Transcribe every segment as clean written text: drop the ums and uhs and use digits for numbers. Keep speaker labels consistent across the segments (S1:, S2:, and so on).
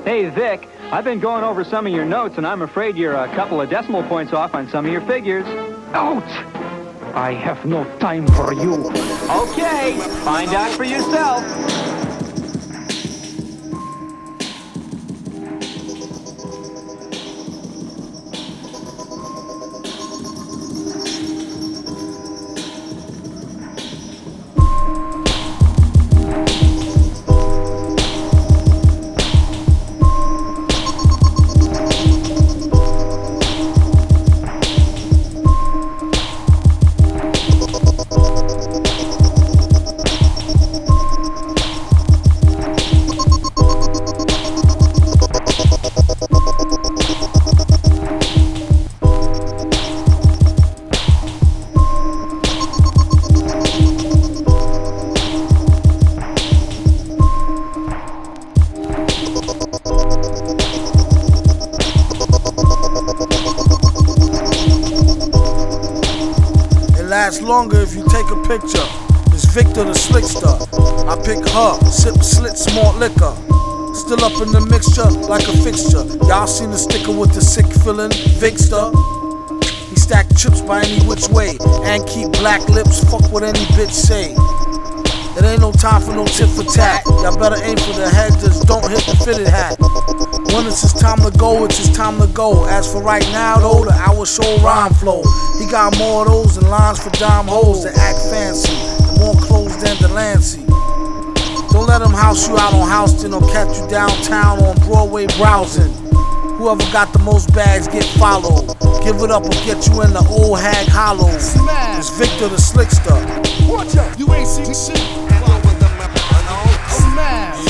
S1: Hey, Vic, I've been going over some of your notes, and I'm afraid you're a couple of decimal points off on some of your figures.
S2: Out! I have no time for you.
S1: Okay, find out for yourself.
S3: Lasts longer if you take a picture. It's Victor the Slickster. I pick her, sip slit smart liquor. Still up in the mixture like a fixture. Y'all seen the sticker with the sick feeling, Victor. He stack chips by any which way and keep black lips. Fuck what any bitch say. It ain't no time for no tit for tat. Y'all better aim for the head, just don't hit the fitted hat. When it's his time to go, it's his time to go. As for right now, though, the hour show rhyme flow. He got more of those than lines for dime hoes that act fancy, and more clothes than Delancey. Don't let him house you out on Houston or catch you downtown on Broadway browsing. Whoever got the most bags get followed. Give it up or get you in the old hag hollow. It's Victor the Slickster.
S4: Watch out, you ain't seen shit. Smash.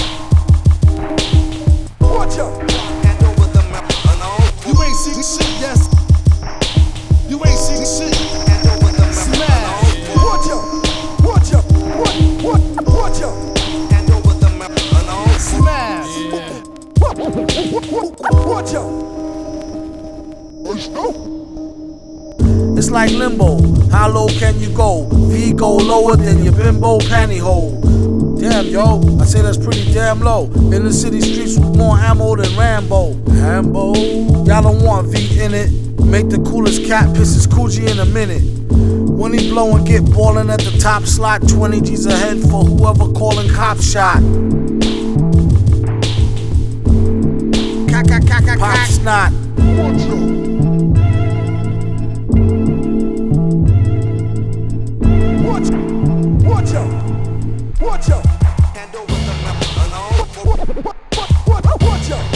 S4: Watch out. You ain't seen shit, yes. You ain't seen shit. Smash. Watch out. Watch out. Watch out. Smash. Watch out.
S3: It's like limbo. How low can you go? V go lower than your bimbo pantyhole. Damn, yo, I say that's pretty damn low. In the city streets with more ammo than Rambo. Rambo, y'all don't want V in it. Make the coolest cat piss his coochie in a minute. When he blow and get ballin' at the top slot, 20 G's ahead for whoever callin' cop shot. Pop snot.
S4: Watch out! Watch out! Hand over the map. Watch out!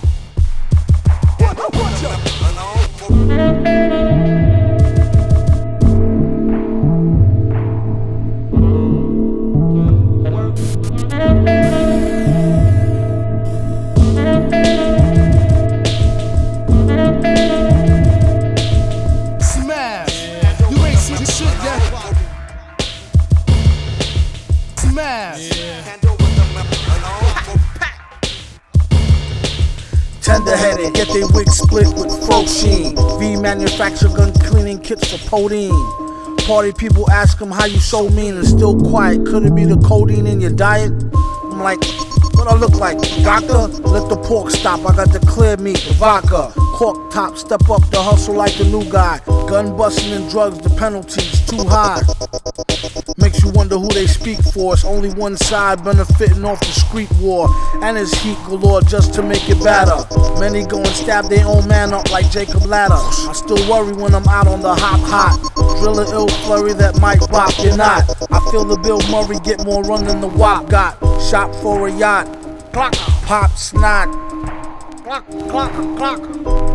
S4: Watch out! Smash! You ain't seen this shit yet. Smash!
S3: Tender-headed, get they wig split with folk sheen. V manufacture gun cleaning kits for codeine. Party people ask him how you so mean and still quiet. Could it be the codeine in your diet? I'm like, what I look like? Doctor, let the pork stop. I got the clear meat, the vodka. Cork top, step up the hustle like the new guy. Gun busting and drugs, the penalties too high. Makes you wonder who they speak for. It's only one side benefiting off the street war. And it's heat galore just to make it better. Many go and stab their own man up like Jacob Ladder. I still worry when I'm out on the hot. Drill an ill flurry that might bop your knot. I feel the Bill Murray get more run than the WAP got. Shop for a yacht. Clock, pop, snot. Clock, clock, clock.